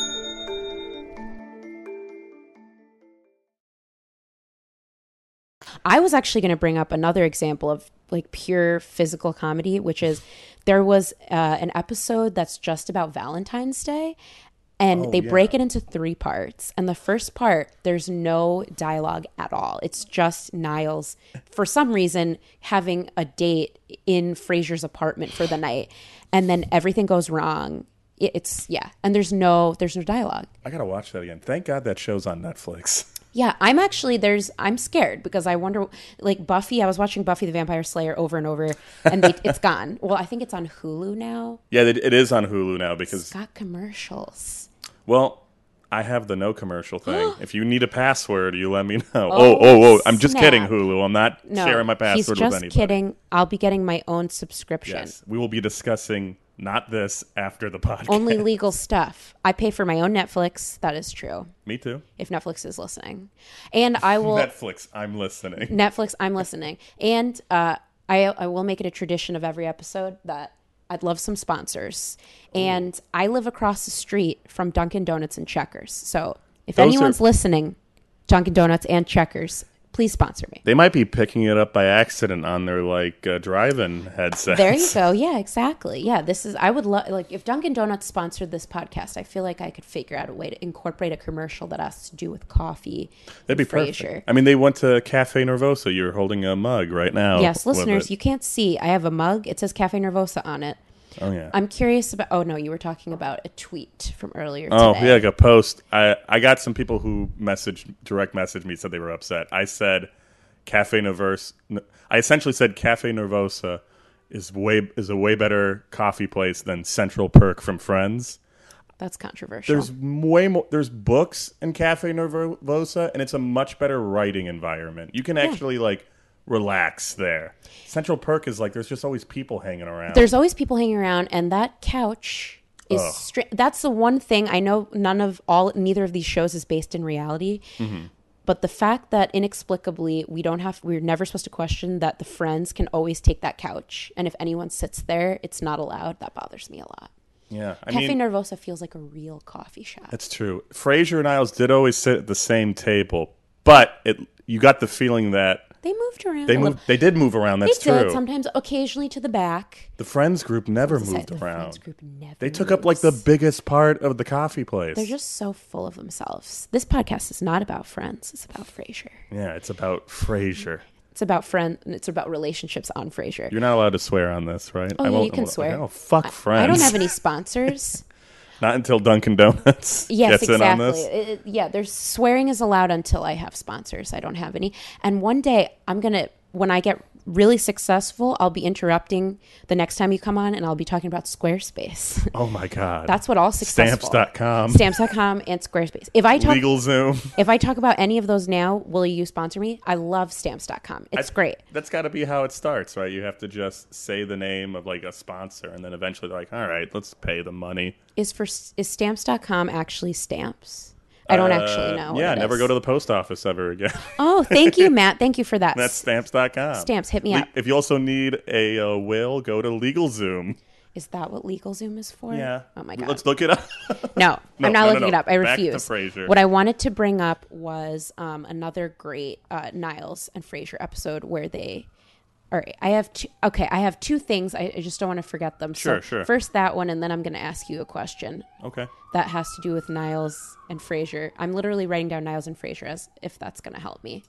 I was actually going to bring up another example of like pure physical comedy, which is there was uh, an episode that's just about Valentine's Day, and oh, they yeah. break it into three parts. And the first part, there's no dialogue at all. It's just Niles, for some reason, having a date in Frasier's apartment for the night, and then everything goes wrong. It, it's yeah, and there's no there's no dialogue. I gotta watch that again. Thank God that show's on Netflix. Yeah, I'm actually there's I'm scared because I wonder like Buffy. I was watching Buffy the Vampire Slayer over and over, and they, it's gone. Well, I think it's on Hulu now. Yeah, it, it is on Hulu now because It's got commercials. Well, I have the no commercial thing. If you need a password, you let me know. Oh, Oh, oh, oh! I'm just snap. kidding, Hulu. I'm not No, sharing my password he's with just anybody. kidding. I'll be getting my own subscription. Yes, we will be discussing not this after the podcast. Only legal stuff. I pay for my own Netflix. That is true. Me too. If Netflix is listening, and I will Netflix. I'm listening. Netflix. I'm listening, and uh, I I will make it a tradition of every episode that I'd love some sponsors. And I live across the street from Dunkin' Donuts and Checkers. So if Those anyone's are- listening, Dunkin' Donuts and Checkers, please sponsor me. They might be picking it up by accident on their like uh, drive-in headsets. There you go. Yeah, exactly. Yeah, this is, I would love, like, if Dunkin' Donuts sponsored this podcast, I feel like I could figure out a way to incorporate a commercial that has to do with coffee. That'd be Frasier. perfect. I mean, they went to Cafe Nervosa. You're holding a mug right now. Yes, with listeners, it. you can't see. I have a mug. It says Cafe Nervosa on it. Oh yeah. I'm curious about, oh no, you were talking about a tweet from earlier Oh today. yeah, like a post. I I got some people who messaged direct messaged me, said they were upset. I said Cafe Nervosa. I essentially said Cafe Nervosa is way is a way better coffee place than Central Perk from Friends. That's controversial. There's way more. There's books in Cafe Nervosa, and it's a much better writing environment. You can actually like relax there. Central Perk is like there's just always people hanging around. There's always people hanging around, and that couch is Ugh. stra- that's the one thing I know. None of all, neither of these shows is based in reality. Mm-hmm. But the fact that inexplicably we don't have, we're never supposed to question that the friends can always take that couch, and if anyone sits there, it's not allowed. That bothers me a lot. yeah, I Cafe mean Nervosa feels like a real coffee shop. that's true. Frasier and Niles did always sit at the same table, but it you got the feeling that They moved around. they a moved. little. They did move around. That's They did true. sometimes, occasionally to the back. The Friends group never As I said, moved the around. Friends group never They took up like the moves. biggest part of the coffee place. They're just so full of themselves. This podcast is not about Friends. It's about Frasier. yeah, it's about Frasier. It's about friend. It's about relationships on Frasier. You're not allowed to swear on this, right? Oh, I yeah, won't, you can I swear. Oh, fuck Friends. I don't have any sponsors. Not until Dunkin' Donuts Yes, gets in on exactly. this. It- it- yeah, there's swearing is allowed until I have sponsors. I don't have any. And one day I'm going to, when I get really successful, I'll be interrupting the next time you come on and I'll be talking about Squarespace. Oh my God. That's what all successful. Stamps dot com. Stamps dot com and Squarespace. If I talk LegalZoom. if I talk about any of those now, will you sponsor me? I love Stamps dot com. It's I- great. That's got to be how it starts, right? You have to just say the name of like a sponsor, and then eventually they're like, all right, let's pay the money. Is for is Stamps dot com actually stamps? I don't actually know. Uh, what yeah, it never is. go to the post office ever again. Oh, thank you, Matt. Thank you for that. That's stamps dot com. Stamps, hit me Le- up. If you also need a uh, will, go to LegalZoom. Is that what LegalZoom is for? Yeah. Oh my God. Let's look it up. No, No, I'm not no, no, looking no. it up. I Back to refuse. Frasier. What I wanted to bring up was um, another great uh, Niles and Frasier episode where they. All right, I have two. Okay, I have two things. I, I just don't want to forget them. Sure, so sure. First that one, and then I'm going to ask you a question Okay. that has to do with Niles and Frasier. I'm literally writing down Niles and Frasier as if that's going to help me.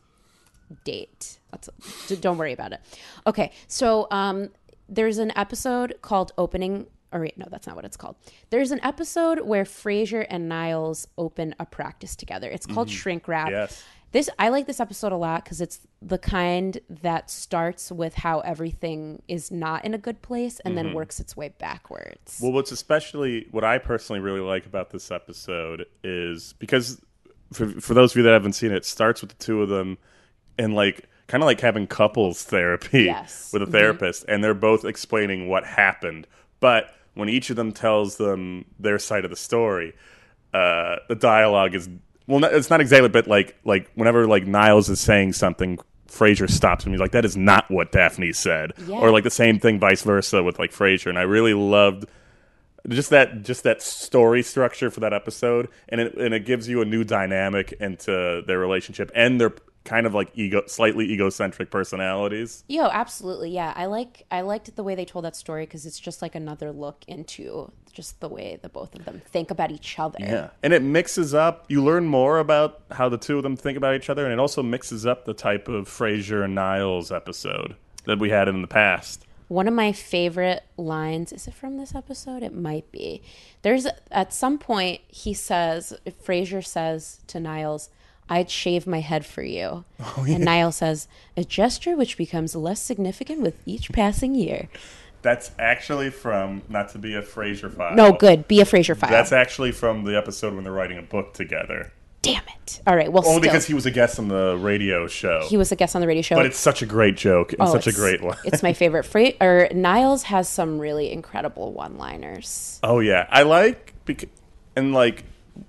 Date. That's d- don't worry about it. Okay, so um, there's an episode called Opening. Or wait, no, that's not what it's called. There's an episode where Frasier and Niles open a practice together. It's called Shrink Wrap. Yes. This I like this episode a lot because it's the kind that starts with how everything is not in a good place and then works its way backwards. Well, what's especially what I personally really like about this episode is because for for those of you that haven't seen it, it starts with the two of them and like kind of like having couples therapy Yes. with a therapist, and they're both explaining what happened. But when each of them tells them their side of the story, uh, the dialogue is well, not, it's not exactly, but like like whenever like Niles is saying something, Frasier stops him. He's like, "That is not what Daphne said," Yeah. or like the same thing, vice versa with like Frasier. And I really loved just that just that story structure for that episode, and it and it gives you a new dynamic into their relationship and their kind of like ego, slightly egocentric personalities. Yo, absolutely, yeah. I like I liked the way they told that story because it's just like another look into just the way the both of them think about each other. Yeah, and it mixes up. You learn more about how the two of them think about each other, and it also mixes up the type of Frasier and Niles episode that we had in the past. One of my favorite lines, is it from this episode? It might be. There's at some point he says, Frasier says to Niles, "I'd shave my head for you." Oh, yeah. And Niles says, "A gesture which becomes less significant with each passing year." That's actually from, not to be a Frasier file. No, good. Be a Frasier file. That's actually from the episode when they're writing a book together. Damn it. All right, well, Only still. because he was a guest on the radio show. He was a guest on the radio show. But it's such a great joke and Oh, such a it's- great line. It's my favorite. Fra- or Niles has some really incredible one-liners. Oh yeah, I like bec- and like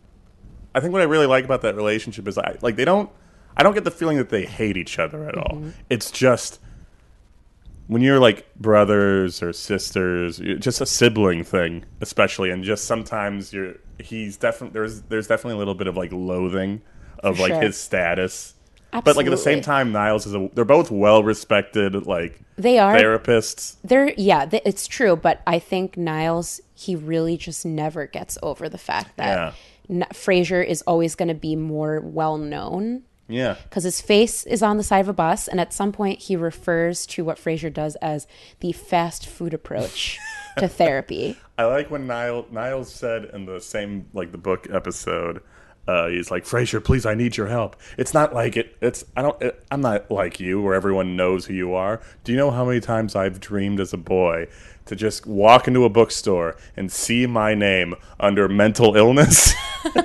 I think what I really like about that relationship is I like they don't I don't get the feeling that they hate each other at all. It's just when you're like brothers or sisters, you're just a sibling thing, especially, and just sometimes you're he's definitely there's there's definitely a little bit of like loathing of For like sure. his status. But like at the same Absolutely. time, Niles is a they're both well respected like They are. therapists. They're yeah, th- it's true, but I think Niles he really just never gets over the fact that N- Frasier is always going to be more well known Yeah. because his face is on the side of a bus, and at some point he refers to what Frasier does as the fast food approach to therapy. I like when Niles, Niles said in the same, like the book episode, uh, he's like, Frasier, please, I need your help. It's not like it, it's, I don't, it, I'm not like you where everyone knows who you are. Do you know how many times I've dreamed as a boy to just walk into a bookstore and see my name under mental illness?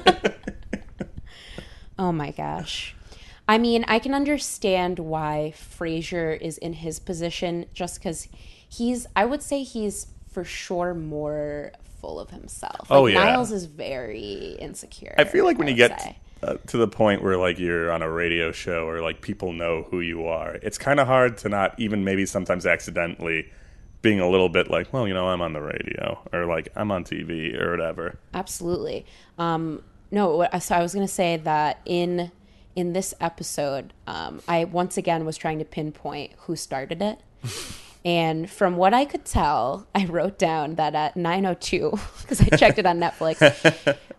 Oh my gosh. I mean, I can understand why Frasier is in his position just because he's, I would say he's for sure more full of himself. Like, Oh, yeah. Niles is very insecure. I feel like when I you would get say. uh, to the point where like you're on a radio show or like people know who you are, it's kind of hard to not even maybe sometimes accidentally being a little bit like, well, you know, I'm on the radio or like I'm on T V or whatever. Absolutely. Um, no, what- so I was going to say that in in this episode, um, I once again was trying to pinpoint who started it. And from what I could tell, I wrote down that at nine oh two, because I checked it on Netflix,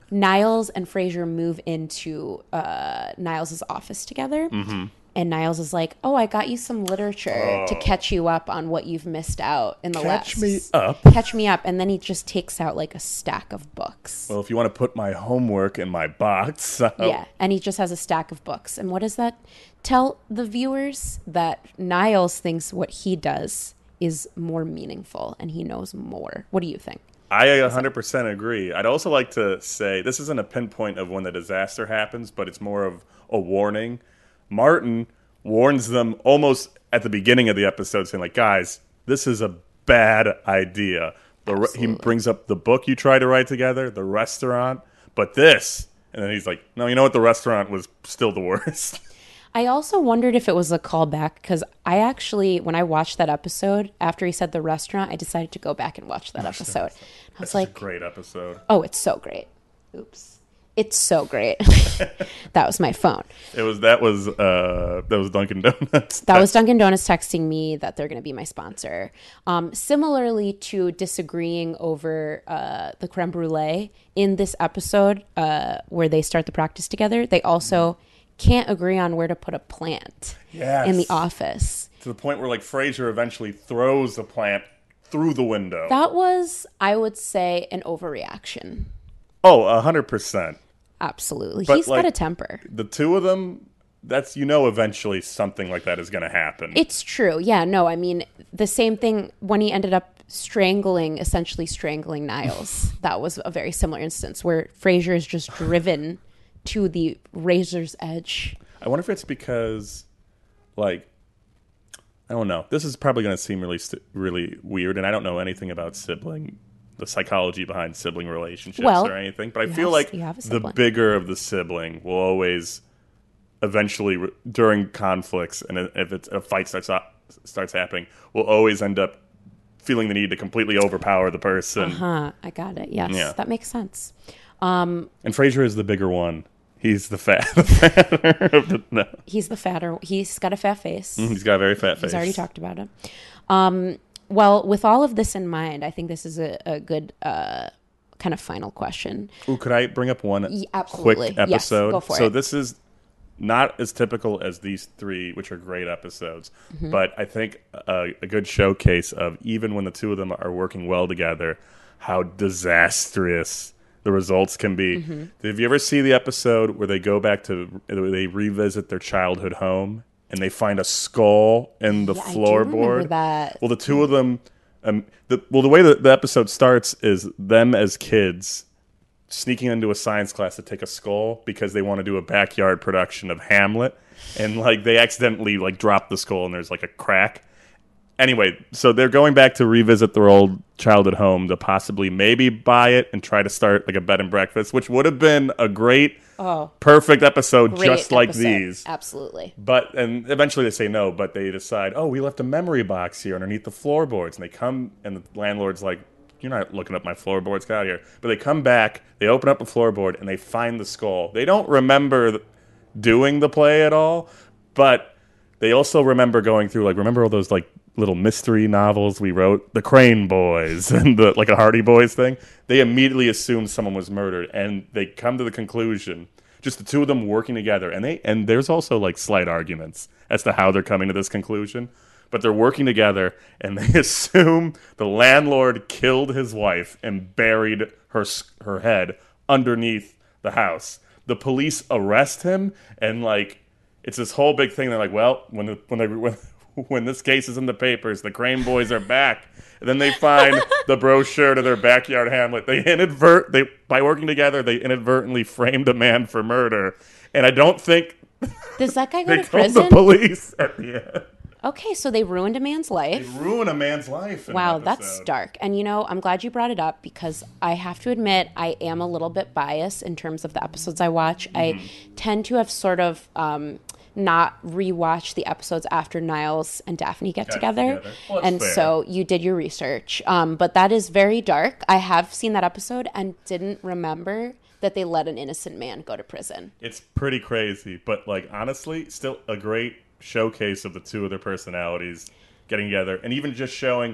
Niles and Frasier move into uh, Niles' office together. Mm-hmm. And Niles is like, oh, I got you some literature oh. to catch you up on what you've missed out in the catch last. Catch me up. Catch me up. And then he just takes out like a stack of books. Well, if you want to put my homework in my box. I'll... Yeah. And he just has a stack of books. And what does that tell the viewers? That Niles thinks what he does is more meaningful and he knows more. What do you think? I one hundred percent agree. I'd also like to say this isn't a pinpoint of when the disaster happens, but it's more of a warning. Martin warns them almost at the beginning of the episode, saying, like, guys, this is a bad idea. The, he brings up the book you tried to write together, the restaurant, but this. And then he's like, no, you know what? The restaurant was still the worst. I also wondered if it was a callback, because I actually, when I watched that episode, after he said the restaurant, I decided to go back and watch that episode. I was That's like, a great episode. Oh, it's so great. Oops. It's so great. That was my phone. It was that was uh, that was Dunkin' Donuts. That was Dunkin' Donuts texting me that they're going to be my sponsor. Um, similarly to disagreeing over uh, the creme brulee in this episode, uh, where they start the practice together, they also can't agree on where to put a plant yes. in the office. To the point where like Frasier eventually throws the plant through the window. That was, I would say, an overreaction. Oh, a hundred percent. Absolutely. But, He's like, got a temper. The two of them, that's, you know, eventually something like that is going to happen. It's true. Yeah, no, I mean, the same thing when he ended up strangling, essentially strangling Niles. That was a very similar instance where Frasier is just driven to the razor's edge. I wonder if it's because, like, I don't know. This is probably going to seem really, st- really weird, and I don't know anything about sibling the psychology behind sibling relationships well, or anything, but I feel have, like the bigger of the sibling will always eventually re- during conflicts, and if it's a fight starts up, starts happening, will always end up feeling the need to completely overpower the person. Uh-huh. I got it. Yes. Yeah. That makes sense. Um, and Frasier is the bigger one. He's the fat. The fatter of the, no. He's the fatter. He's got a fat face. Mm, he's got a very fat face. He's already talked about it. Um, Well, with all of this in mind, I think this is a, a good uh, kind of final question. Ooh, could I bring up one yeah, quick episode? Yes, go for so it. This is not as typical as these three, which are great episodes, mm-hmm. but I think a, a good showcase of even when the two of them are working well together, how disastrous the results can be. Mm-hmm. Have you ever see the episode where they go back to, they revisit their childhood home? And they find a skull in the yeah, floorboard. I do remember that. Well, the two of them, um, the, well, the way that the episode starts is them as kids sneaking into a science class to take a skull because they want to do a backyard production of Hamlet, and like they accidentally like drop the skull and there's like a crack. Anyway, so they're going back to revisit their old childhood home to possibly maybe buy it and try to start like a bed and breakfast, which would have been a great, oh, perfect episode great just like episode. these. Absolutely. But, and eventually they say no, but they decide, oh, we left a memory box here underneath the floorboards. And they come, and the landlord's like, you're not looking up my floorboards, get out of here. But they come back, they open up a floorboard, and they find the skull. They don't remember doing the play at all, but they also remember going through, like, remember all those, like, little mystery novels we wrote, the Crane Boys and the like a Hardy Boys thing. They immediately assume someone was murdered, and they come to the conclusion, just the two of them working together, and they and there's also like slight arguments as to how they're coming to this conclusion, but they're working together, and they assume the landlord killed his wife and buried her her head underneath the house. The police arrest him, and like it's this whole big thing. They're like, well, when the, when they when when this case is in the papers, the Crane Boys are back. And then they find the brochure to their backyard Hamlet. They inadvert they by working together, they inadvertently framed a man for murder. And I don't think does that guy go they to prison? The police at the end. Okay, so they ruined a man's life. They ruin a man's life. In wow, an that's dark. And you know, I'm glad you brought it up because I have to admit I am a little bit biased in terms of the episodes I watch. Mm-hmm. I tend to have sort of um, not rewatch the episodes after Niles and Daphne get, get together. together. Well, and fair. So you did your research. Um, but that is very dark. I have seen that episode and didn't remember that they let an innocent man go to prison. It's pretty crazy. But like honestly, still a great showcase of the two of their personalities getting together. And even just showing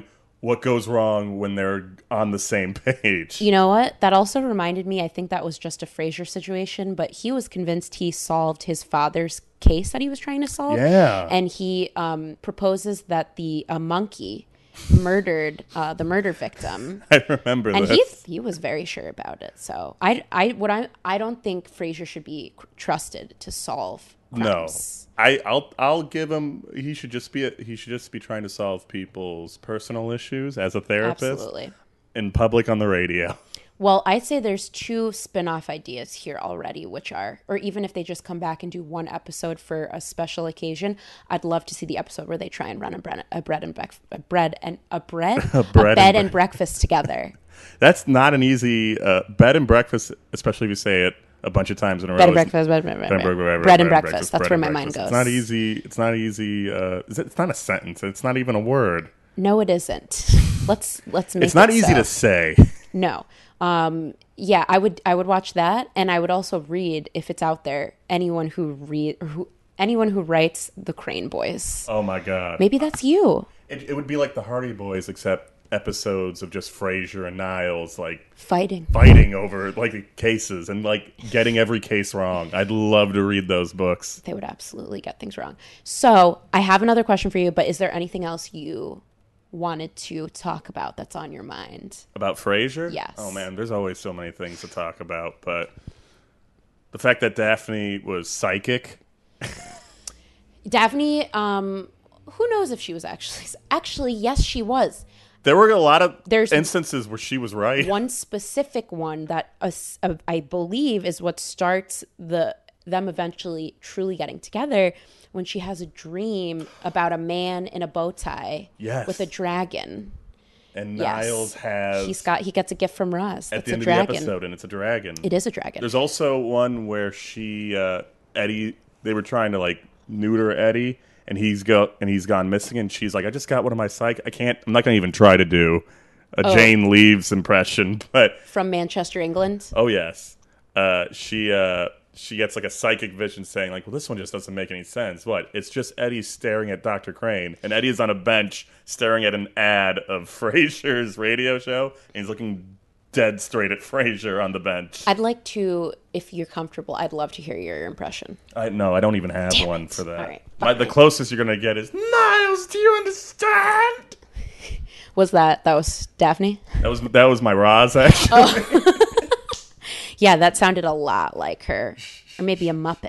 what goes wrong when they're on the same page. You know what? That also reminded me, I think that was just a Frasier situation, but he was convinced he solved his father's case that he was trying to solve. Yeah. And he um, proposes that the a monkey murdered uh, the murder victim. I remember and this. he he was very sure about it. So I, I, what I, I don't think Frasier should be trusted to solve crimes. No. I, I'll I'll give him. He should just be a, he should just be trying to solve people's personal issues as a therapist. Absolutely. In public on the radio. Well, I'd say there's two spin-off ideas here already, which are, or even if they just come back and do one episode for a special occasion, I'd love to see the episode where they try and run a bread, a bread and bec- a bread and a bread, a, a bread bed and, and breakfast together. That's not an easy uh, bed and breakfast, especially if you say it a bunch of times in a row. Bed and breakfast, bed, bed, bed, bed, bread, bread and breakfast. That's where my mind goes. It's not easy. It's not easy. Uh, it's not a sentence. It's not even a word. No, it isn't. Let's let's make. It's not it easy so. to say. No. Um, yeah, I would I would watch that, and I would also read, if it's out there, anyone who read who anyone who writes the Crane Boys. Oh my God. Maybe that's you. It, it would be like the Hardy Boys, except episodes of just Frasier and Niles like fighting fighting over like cases and like getting every case wrong. I'd love to read those books. They would absolutely get things wrong. So I have another question for you, but is there anything else you wanted to talk about that's on your mind? About Frasier? Yes. Oh man, there's always so many things to talk about, but the fact that Daphne was psychic. Daphne, um who knows if she was actually actually yes she was. There were a lot of There's instances where she was right. One specific one that uh, uh, I believe is what starts the them eventually truly getting together, when she has a dream about a man in a bow tie yes. with a dragon. And yes. Niles has he's got he gets a gift from Roz. at That's the end a dragon. of the episode, and it's a dragon. It is a dragon. There's also one where she uh, Eddie they were trying to like neuter Eddie. And he's go and he's gone missing, and she's like, "I just got one of my psych. I can't. I'm not going to even try to do a oh. Jane Leaves impression." But from Manchester, England. Oh yes, uh, she uh, she gets like a psychic vision saying like, "Well, this one just doesn't make any sense. What? It's just Eddie staring at Doctor Crane, and Eddie is on a bench staring at an ad of Frasier's radio show, and he's looking dead straight at Frasier on the bench." I'd like to, if you're comfortable, I'd love to hear your impression. I no, I don't even have Damn one it. for that. All right. My, the closest you're gonna get is Niles. Do you understand? Was that that was Daphne? That was that was my Roz actually. Oh. Yeah, that sounded a lot like her, or maybe a Muppet.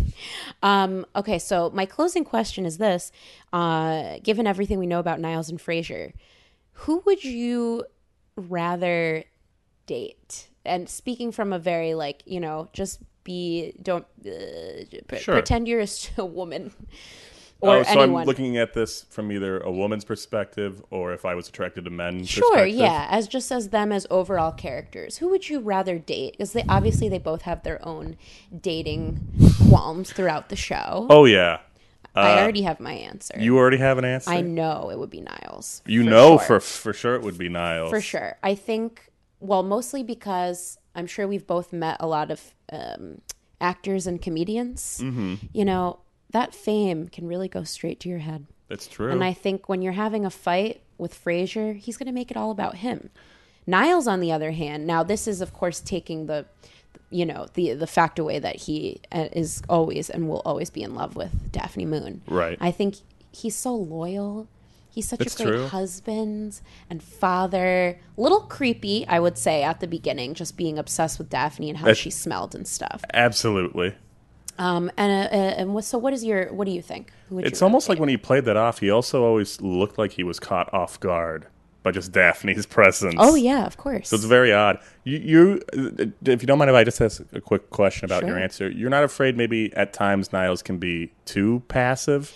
Um, okay, so my closing question is this: uh, given everything we know about Niles and Frasier, who would you rather date? And speaking from a very like, you know, just be don't uh, sure. pretend you're a, a woman or oh, so anyone. I'm looking at this from either a woman's perspective or if I was attracted to men. Sure, yeah, as just as them as overall characters. Who would you rather date? Because they obviously they both have their own dating qualms throughout the show. Oh yeah. I Uh, already have my answer. You already have an answer? I know it would be Niles. You for know sure. for for sure it would be Niles. For sure. I think, well, mostly because I'm sure we've both met a lot of um, actors and comedians. Mm-hmm. You know, that fame can really go straight to your head. That's true. And I think when you're having a fight with Frasier, he's going to make it all about him. Niles, on the other hand, now this is, of course, taking the, you know, the the fact away that he is always and will always be in love with Daphne Moon. Right. I think he's so loyal. He's such It's a great true. husband and father. A little creepy, I would say, at the beginning, just being obsessed with Daphne and how That's- she smelled and stuff. Absolutely. Um, and uh, uh, and what, so what is your what do you think? Who would It's you almost rather like when he played that off, he also always looked like he was caught off guard by just Daphne's presence. date? Oh yeah, of course. So it's very odd. You, you, if you don't mind if I just ask a quick question about your Sure. answer, you're not afraid maybe at times Niles can be too passive?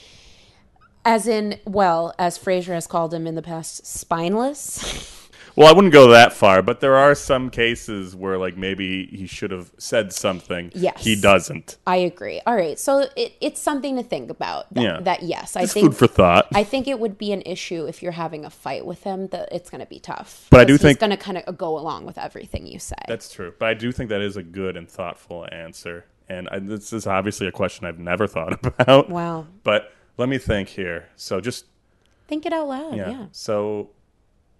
As in, well, as Frasier has called him in the past, spineless. Well, I wouldn't go that far, but there are some cases where, like, maybe he should have said something. Yes. He doesn't. I agree. All right, so it, it's something to think about. That, Yeah. That yes, I It's think food for thought. I think it would be an issue if you're having a fight with him. That it's going to be tough. But I do Because think- he's going to kind of go along with everything you say. That's true. But I do think that is a good and thoughtful answer. And I, this is obviously a question I've never thought about. Wow. But let me think here. So just, Think it out loud. yeah. Yeah. So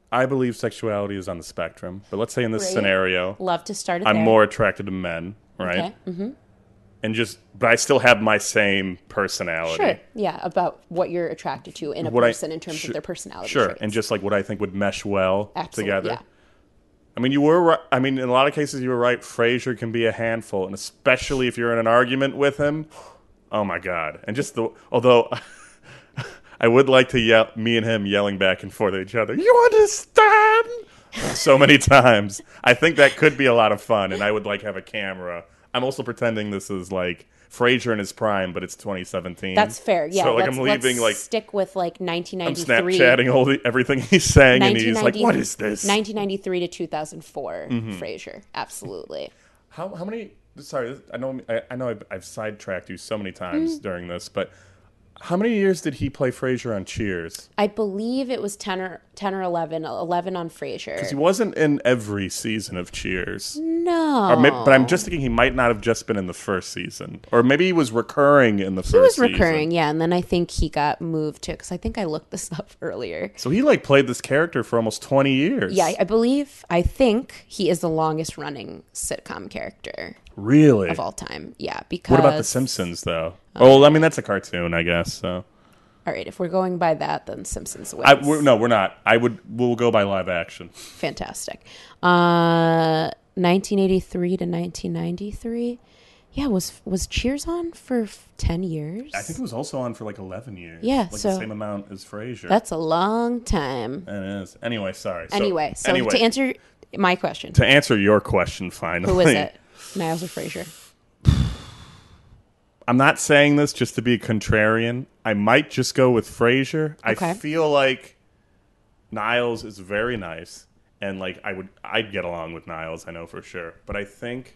I believe sexuality is on the spectrum, but let's say in this Great. scenario, Love to start it I'm there. more attracted to men, right? Okay. Mm-hmm. And just, but I still have my same personality. Sure. Yeah, about what you're attracted to in a What I- person in terms sure- of their personality Sure, traits. and just like what I think would mesh well Absolutely, together. yeah. I mean, you were right. I mean, in a lot of cases, you were right. Frasier can be a handful, and especially if you're in an argument with him. Oh my God! And just the although I would like to yell, me and him yelling back and forth at each other. You understand? So many times. I think that could be a lot of fun, and I would like have a camera. I'm also pretending this is like Frasier in his prime, but it's twenty seventeen. That's fair. Yeah. So like let's, I'm leaving let's like stick with like nineteen I'm ninety-three. Snapchatting all the, everything he's saying, and he's like, "What is this?" nineteen ninety-three to two thousand four. Mm-hmm. Frasier. Absolutely. How how many? Sorry, I know I, I know I've, I've sidetracked you so many times Mm. during this, but how many years did he play Frasier on Cheers? I believe it was ten or ten or eleven. eleven on Frasier. Because he wasn't in every season of Cheers. No. Or maybe, but I'm just thinking he might not have just been in the first season, or maybe he was recurring in the first. He was season. recurring, yeah, and then I think he got moved to because I think I looked this up earlier. So he like played this character for almost twenty years. Yeah, I believe I think he is the longest running sitcom character Really? of all time. Yeah, because What about The Simpsons though? Oh, I mean that's a cartoon, I guess. So. All right, if we're going by that, then Simpsons wins. I, we're, no, we're not. I would. We'll go by live action. Fantastic. Uh, nineteen eighty-three to nineteen ninety-three. Yeah, was was Cheers on for f- ten years? I think it was also on for like eleven years. Yeah, like so- the same amount as Frasier. That's a long time. It is. Anyway, sorry. So, Anyway, so anyway, to answer my question, to answer your question, finally, who is it? Niles or Frasier? I'm not saying this just to be contrarian. I might just go with Frasier. Okay. I feel like Niles is very nice, and like I would, I'd get along with Niles. I know for sure. But I think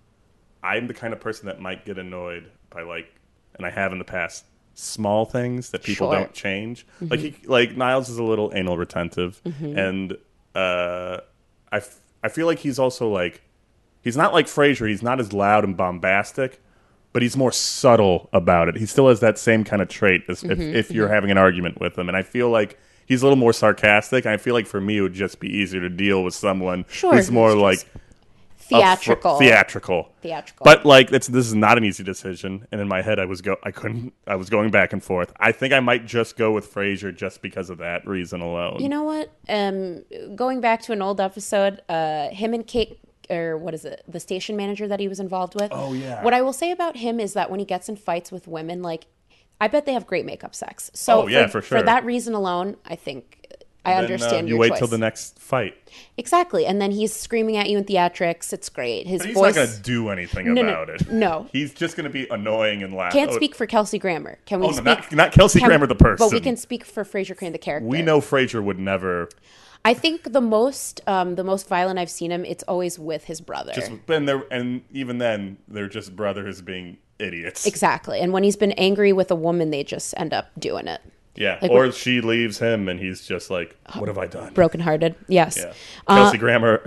I'm the kind of person that might get annoyed by like, and I have in the past, small things that people Sure. don't change. Like he, like Niles is a little anal retentive, and uh, I, f- I feel like he's also like, he's not like Frasier. He's not as loud and bombastic, but he's more subtle about it. He still has that same kind of trait as if, if you're having an argument with him. And I feel like he's a little more sarcastic. And I feel like for me, it would just be easier to deal with someone Sure, who's more it's like just theatrical. upfr- theatrical. Theatrical. But like it's this is not an easy decision. And in my head, I was go I couldn't. I was going back and forth. I think I might just go with Frasier just because of that reason alone. You know what? Um, going back to an old episode, uh, him and Kate, or what is it, the station manager that he was involved with. Oh, yeah. What I will say about him is that when he gets in fights with women, like, I bet they have great makeup sex. So Oh, yeah, for sure. For that reason alone, I think I Then, uh, understand you your wait choice. till the next fight. Exactly, and then he's screaming at you in theatrics. It's great. His But he's voice. not going to do anything No, no, about it. no. He's just going to be annoying and loud. Can't speak for Kelsey Grammer. Can we Oh, no, speak? not, not Kelsey can- Grammer, the person. But we can speak for Frasier Crane, the character. We know Frasier would never. I think the most, um, the most violent I've seen him, it's always with his brother. Just and they're and even then they're just brothers being idiots. Exactly. And when he's been angry with a woman, they just end up doing it. Yeah. Like or what- she leaves him and he's just like, "What have I done?" Brokenhearted. Yes. Yeah. Uh, Kelsey Grammer.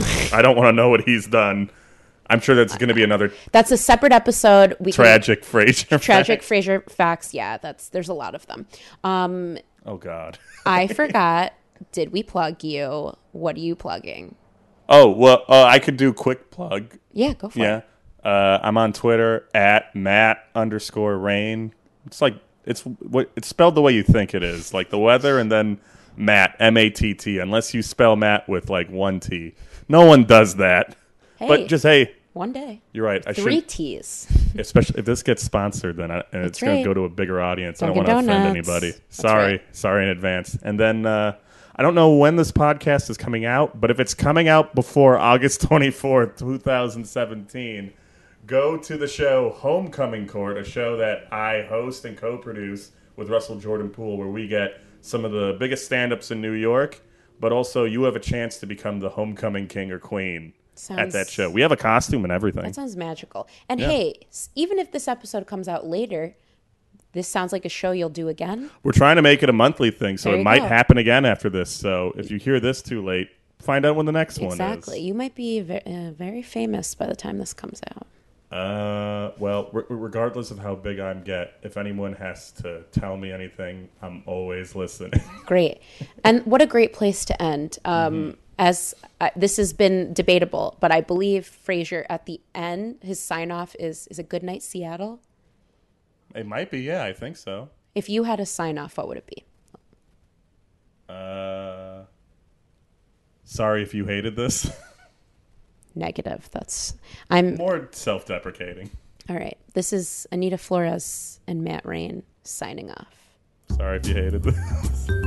I don't want to know what he's done. I'm sure that's going to be another That's a separate episode. We can- tragic Frasier. tragic Frasier facts. Yeah, that's there's a lot of them. Um, Oh God. I forgot. Did we plug you? What are you plugging? Oh well, uh, I could do a quick plug. Yeah, go for Yeah. it. Uh, I'm on Twitter at Matt underscore Rain. It's like it's what it's spelled the way you think it is, like the weather, and then Matt M A T T. Unless you spell Matt with like one T, no one does that. Hey, But just hey, one day. you're right. I Three should, T's. especially if this gets sponsored, then I, and it's going right. to go to a bigger audience. I don't Dunkin' want to offend Donuts. anybody. That's Sorry, right. sorry in advance. And then uh, I don't know when this podcast is coming out, but if it's coming out before August twenty-fourth, twenty seventeen, go to the show Homecoming Court, a show that I host and co-produce with Russell Jordan Poole, where we get some of the biggest stand-ups in New York, but also you have a chance to become the homecoming king or queen at Sounds- that show. We have a costume and everything. That sounds magical. And Yeah. hey, s- even if this episode comes out later, this sounds like a show you'll do again. We're trying to make it a monthly thing, so There it you might go. happen again after this. So if you hear this too late, find out when the next one Exactly. is. You might be ve- uh, very famous by the time this comes out. Uh, well, re- regardless of how big I get, if anyone has to tell me anything, I'm always listening. Great. And what a great place to end. Um, mm-hmm. As uh, this has been debatable, but I believe Frasier at the end, his sign off is, is a good night, Seattle. It might be. Yeah, I think so. If you had a sign off, what would it be? Uh, sorry if you hated this. Negative. That's I'm more self-deprecating. All right. This is Anita Flores and Matt Rain signing off. Sorry if you hated this.